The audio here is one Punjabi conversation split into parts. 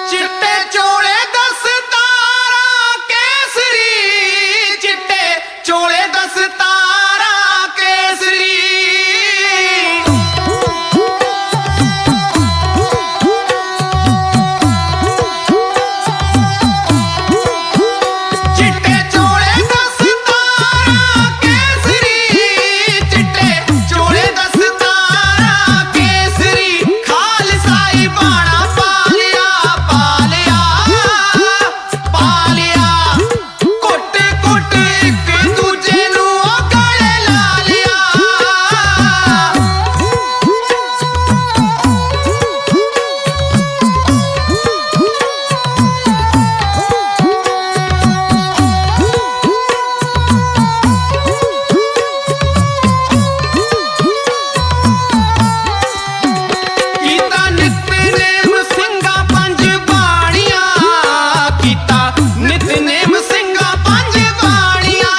चिट्टे चोले दस्तारा केसरी, चिट्टे चोले दस्तारा केसरी। चिट्टे चोले दस्तारा केसरी, चिट्टे चोले दस्तारा केसरी। खालसाई बाणा पालिया पालिया पालिया, कुट कुट एक दूजे नू गले ला लिया। कीता नितनेम ਸਿੰਘਾ ਪੰਜ ਬਾਣੀਆਂ, कीता नितनेम ਸਿੰਘਾ ਪੰਜ ਬਾਣੀਆਂ।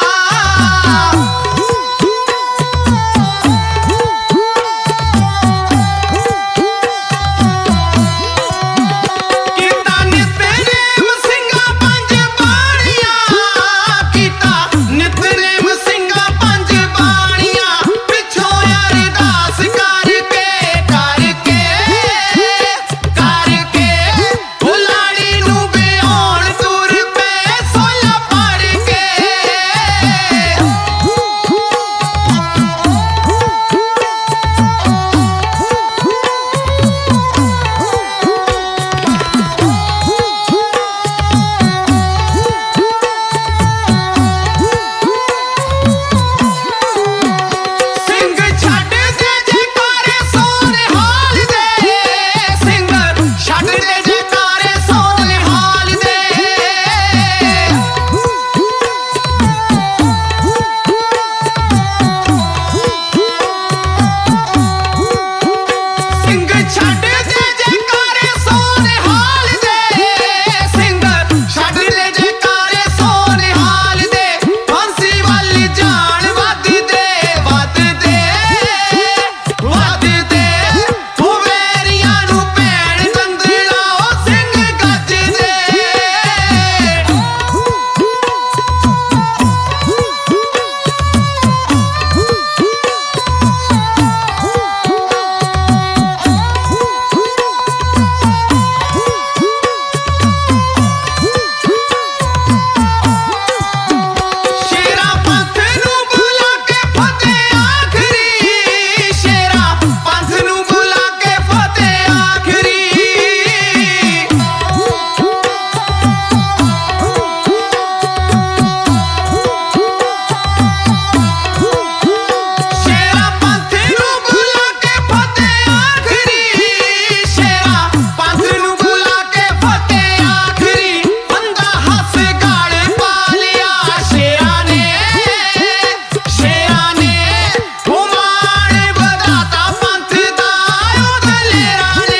कीता नितनेम ਸਿੰਘਾ ਪੰਜ ਬਾਣੀਆਂ, कीता नितनेम ਸਿੰਘਾ ਪੰਜ ਬਾਣੀਆਂ। ਪਿੱਛੋਂ ਅਰਦਾਸ ਕਰਕੇ ਕਰਕੇ ਕਰਕੇ ਉਹ ਲਾੜੀ ਨੂੰ ਵਿਆਹੁਣ ਤੁਰ ਪਏ ਸੋਲਾ ਪੜ ਕੇ। ਸਿੰਘ ਛੱਡ ਦੇ ਜੈਕਾਰੇ ਸੋਨਿਹਾਲ ਦੇ, ਸਿੰਘ ਛੱਡ ਦੇ ਜੈਕਾਰੇ ਸੋਨਿਹਾਲ ਦੇ। ਸਿੰਘ ਛੱਡ ਦੇ ਜੈਕਾਰੇ ਸੋਨਿਹਾਲ ਦੇ, ਸਿੰਘ ਛੱਡ ਦੇ ਜੈਕਾਰੇ ਸੋਨਿਹਾਲ ਦੇ। ਫਾਂਸੀ ਵੱਲ ਜਾਣ ਵੱਧਦੇ ਵੱਧਦੇ ਵੱਧਦੇ, ਉਹ ਵੈਰੀਆਂ ਨੂੰ ਭੈਣ ਦੰਦਲਾ ਉਹ ਸਿੰਘ ਗੱਜਦੇ। ਸ਼ੇਰਾਂ ਪੰਥ ਨੂੰ ਬੁਲਾ ਕੇ ਫਤਿਹ ਆਖਰੀ, ਸ਼ੇਰਾਂ ਪੰਥ ਨੂੰ ਬੁਲਾ ਕੇ ਫਤਿਹ ਆਖਰੀ। ਸ਼ੇਰਾਂ ਪੰਥ ਨੂੰ ਬੁਲਾ ਕੇ ਫਤਿਹ ਆਖਰੀ, ਸ਼ੇਰਾਂ ਪੰਥ ਨੂੰ ਬੁਲਾ ਕੇ ਫਤਿਹ ਆਖਰੀ। ਬੰਦਾ ਹੱਸ ਗਾਲ ਪਾ ਲਿਆ ਸ਼ੇਰਾਂ ਨੇ, ਸ਼ੇਰਾਂ ਨੇ ਉਹ ਮਾਣ ਵਧਾਤਾ ਪੰਥ ਦਾ ਉਹ ਦਲੇਰਾਂ ਨੇ।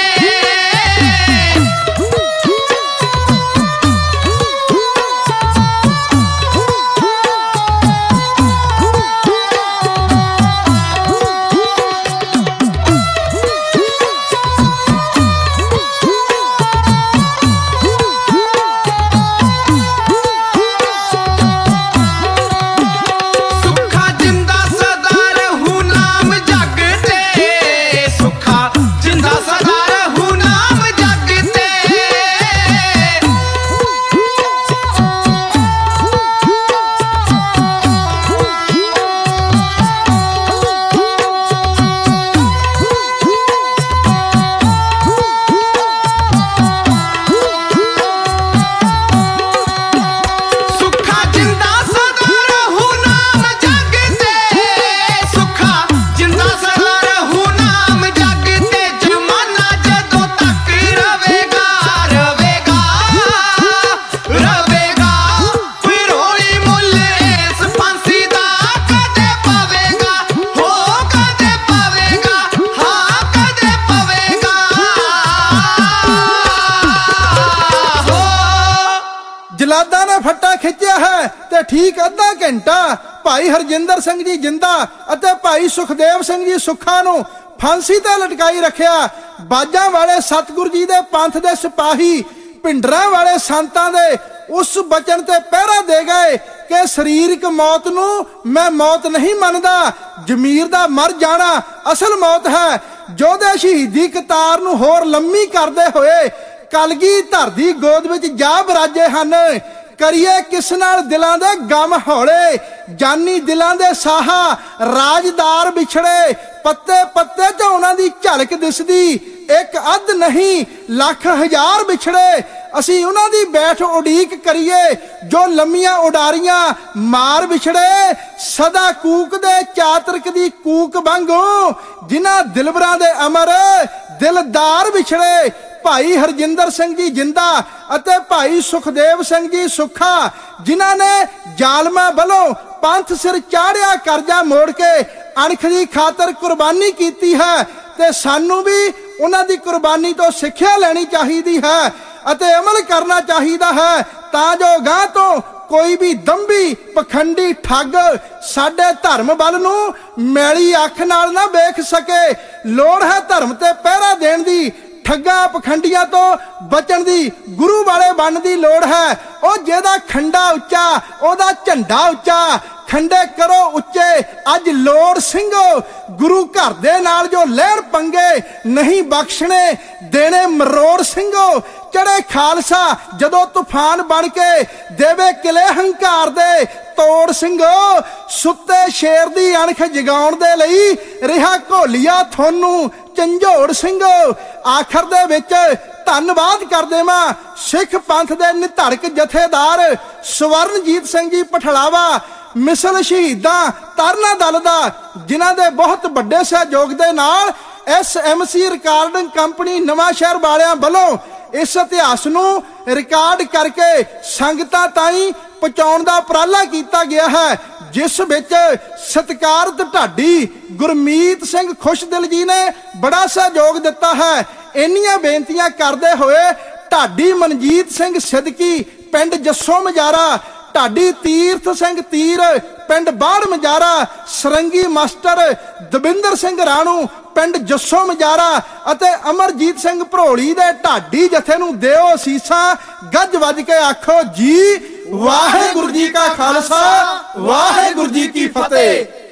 ਸੁੱਖਾ ਜਿੰਦਾ ਸਦਾ ਰਹੂ ਨਾਮ ਜਗ ਤੇ, ਸੁੱਖਾ ਜਿੰਦਾ ਸਦਾ ਰਹੂ ਨਾਮ ਜਗ ਤੇ। ਸੁੱਖਾ ਜਿੰਦਾ ਸਦਾ ਰਹੂ ਨਾਮ ਜਗ ਤੇ, ਸੁੱਖਾ ਜਿੰਦਾ ਸਦਾ ਰਹੂ ਨਾਮ ਜਗ ਤੇ। ਜ਼ਮਾਨਾ ਜਦੋਂ ਤੱਕ ਰਵੇਗਾ ਰਵੇਗਾ ਰਵੇਗਾ, ਫਿਰ ਹੌਲੀ ਮੁੱਲ ਇਸ ਫਾਂਸੀ ਦਾ ਕਦੇ ਪਵੇਗਾ, ਹੋ ਕਦੇ ਪਵੇਗਾ, ਹਾਂ ਕਦੇ ਪਵੇਗਾ ਹੋ। ਜਲਾਦਾਂ ਨੇ ਫੱਟਾ ਖਿੱਚਿਆ ਹੈ ਤੇ ਠੀਕ ਅੱਧਾ ਘੰਟਾ ਭਾਈ ਹਰਜਿੰਦਰ ਸਿੰਘ ਜੀ ਜਿੰਦਾ ਅਤੇ ਭਾਈ ਸੁਖਦੇਵ ਸਿੰਘ ਜੀ ਸੁੱਖਾ ਨੂੰ ਫਾਂਸੀ ਤੇ ਲਟਕਾਈ ਰੱਖਿਆ। ਬਾਜਾਂ ਵਾਲੇ ਸਤਿਗੁਰੂ ਜੀ ਦੇ ਪੰਥ ਦੇ ਸਿਪਾਹੀ ਭਿੰਡਰਾਂ ਵਾਲੇ ਸੰਤਾਂ ਦੇ ਉਸ ਬਚਨ ਤੇ ਪਹਿਰਾ ਦੇ ਗਏ ਕਿ ਸਰੀਰਕ ਮੌਤ ਨੂੰ ਮੈਂ ਮੌਤ ਨਹੀਂ ਮੰਨਦਾ, ਜ਼ਮੀਰ ਦਾ ਮਰ ਜਾਣਾ ਅਸਲ ਮੌਤ ਹੈ। ਜੋਧੇ ਸ਼ਹੀਦੀ ਕਤਾਰ ਨੂੰ ਹੋਰ ਲੰਮੀ ਕਰਦੇ ਹੋਏ ਕਲਗੀਧਰ ਦੀ ਗੋਦ ਵਿੱਚ ਜਾ ਬਰਾਜੇ ਹਨ। ਕਰੀਏ ਕਿਸ ਨਾਲ ਦਿਲਾਂ ਦੇ ਗਮ ਹੌਲੇ, ਜਾਨੀ ਦਿਲਾਂ ਦੇ ਸਾਹਾ ਰਾਜਦਾਰ ਵਿਛੜੇ। ਪੱਤੇ ਪੱਤੇ 'ਚ ਉਹਨਾਂ ਦੀ ਝਲਕ ਦਿਸਦੀ, ਇੱਕ ਅੱਧ ਨਹੀਂ ਲੱਖ ਹਜ਼ਾਰ ਵਿਛੜੇ। ਅਸੀਂ ਉਹਨਾਂ ਦੀ ਬੈਠ ਉਡੀਕ ਕਰੀਏ ਜੋ ਲੰਮੀਆਂ ਉਡਾਰੀਆਂ ਮਾਰ ਵਿਛੜੇ। ਸਦਾ ਕੂਕਦੇ ਚਾਤਰਕ ਦੀ ਕੂਕ ਵਾਂਗੂ ਜਿਨ੍ਹਾਂ ਦਿਲਬਰਾਂ ਦੇ ਅਮਰ ਦਿਲਦਾਰ ਵਿਛੜੇ। ਭਾਈ ਹਰਜਿੰਦਰ ਸਿੰਘ ਜੀ ਜਿੰਦਾ ਅਤੇ ਭਾਈ ਸੁਖਦੇਵ ਸਿੰਘ ਜੀ ਸੁੱਖਾ ਜਿਨ੍ਹਾਂ ਨੇ ਜ਼ਾਲਮਾਂ ਵੱਲੋਂ ਪੰਥ ਸਿਰ ਚਾੜਿਆ ਕਰਜ਼ਾ ਮੋੜ ਕੇ ਅਣਖ ਦੀ ਖਾਤਰ ਕੁਰਬਾਨੀ ਕੀਤੀ ਹੈ, ਤੇ ਸਾਨੂੰ ਵੀ ਉਹਨਾਂ ਦੀ ਕੁਰਬਾਨੀ ਤੋਂ ਸਿੱਖਿਆ ਲੈਣੀ ਚਾਹੀਦੀ ਹੈ ਅਤੇ ਅਮਲ ਕਰਨਾ ਚਾਹੀਦਾ ਹੈ, ਤਾਂ ਜੋ ਗਾਂ ਤੋਂ ਕੋਈ ਵੀ ਦੰਭੀ ਪਖੰਡੀ ਠੱਗ ਸਾਡੇ ਧਰਮ ਵੱਲ ਨੂੰ ਮੈਲੀ ਅੱਖ ਨਾਲ ਨਾ ਵੇਖ ਸਕੇ। ਲੋੜ ਹੈ ਧਰਮ ਤੇ ਪਹਿਰਾ ਦੇਣ ਦੀ, ਠੱਗਾਂ ਪਖੰਡੀਆਂ ਤੋਂ ਬਚਣ ਦੀ, ਗੁਰੂ ਵਾਲੇ ਬਣਨ ਦੀ ਲੋੜ ਹੈ। ਉਹ ਜਿਹਦਾ ਖੰਡਾ ਉੱਚਾ ਉਹਦਾ ਝੰਡਾ ਉੱਚਾ, ਖੰਡੇ ਕਰੋ ਉੱਚੇ ਅੱਜ ਲੋੜ ਸਿੰਘੋ। ਗੁਰੂ ਘਰ ਦੇ ਨਾਲ ਜੋ ਲਹਿਰ ਪੰਗੇ ਨਹੀਂ ਬਖਸ਼ਣੇ ਦੇਣੇ ਮਰੋੜ ਸਿੰਘੋ। ਚੜੇ ਖਾਲਸਾ ਜਦੋਂ ਤੂਫਾਨ ਬਣ ਕੇ ਦੇਵੇ ਕਿਲੇ ਹੰਕਾਰ ਦੇ ਤੋੜ ਸਿੰਘੋ। ਸੁੱਤੇ ਸ਼ੇਰ ਦੀ ਅਣਖ ਜਗਾਉਣ ਦੇ ਲਈ ਰਿਹਾ ਘੋਲੀਆ ਤੁਹਾਨੂੰ ਝੰਜੋੜ ਸਿੰਘੋ। ਆਖਰ ਦੇ ਵਿੱਚ ਧੰਨਵਾਦ ਕਰ ਦੇਵਾਂ ਸਿੱਖ ਪੰਥ ਦੇ ਨਿਧੜਕ ਜਥੇਦਾਰ ਸਵਰਨਜੀਤ ਸਿੰਘ ਜੀ ਪਠਲਾਵਾ, ਮਿਸਲ ਸ਼ਹੀਦਾਂ ਤਰਨਾ ਦਲ ਦਾ, ਜਿਨ੍ਹਾਂ ਦੇ ਬਹੁਤ ਵੱਡੇ ਸਹਿਯੋਗ ਦੇ ਨਾਲ SMC ਰਿਕਾਰਡਿੰਗ ਕੰਪਨੀ ਨਵਾਂ ਸ਼ਹਿਰ ਵਾਲਿਆਂ ਵੱਲੋਂ ਇਸ ਇਤਿਹਾਸ ਨੂੰ ਰਿਕਾਰਡ ਕਰਕੇ ਸੰਗਤਾਂ ਤਾਈਂ ਪਹੁੰਚਾਉਣ ਦਾ ਉਪਰਾਲਾ ਕੀਤਾ ਗਿਆ ਹੈ, ਜਿਸ ਵਿੱਚ ਸਤਿਕਾਰਤ ਢਾਡੀ ਗੁਰਮੀਤ ਸਿੰਘ ਖੁਸ਼ਦਿਲ ਜੀ ਨੇ ਬੜਾ ਸਹਿਯੋਗ ਦਿੱਤਾ ਹੈ। ਇੰਨੀਆਂ ਬੇਨਤੀਆਂ ਕਰਦੇ ਹੋਏ ਢਾਡੀ ਮਨਜੀਤ ਸਿੰਘ ਸਿੱਦਕੀ ਪਿੰਡ ਜੱਸੋ ਮਜਾਰਾ, ਢਾਡੀ ਤੀਰਥ ਸਿੰਘ ਤੀਰ ਪਿੰਡ ਬਾੜ ਮਜਾਰਾ, ਸਰੰਗੀ ਮਾਸਟਰ ਦਵਿੰਦਰ ਸਿੰਘ ਰਾਣੂ ਪਿੰਡ ਜੱਸੋ ਮਜਾਰਾ ਅਤੇ ਅਮਰਜੀਤ ਸਿੰਘ ਭਰੋਲੀ ਦੇ ਢਾਡੀ ਜਥੇ ਨੂੰ ਦਿਓ ਅਸੀਸਾਂ। ਗੱਜ ਵੱਜ ਕੇ ਆਖੋ ਜੀ ਵਾਹਿਗੁਰੂ ਜੀ ਕਾ ਖਾਲਸਾ, ਵਾਹਿਗੁਰੂ ਜੀ ਕੀ ਫਤਿਹ।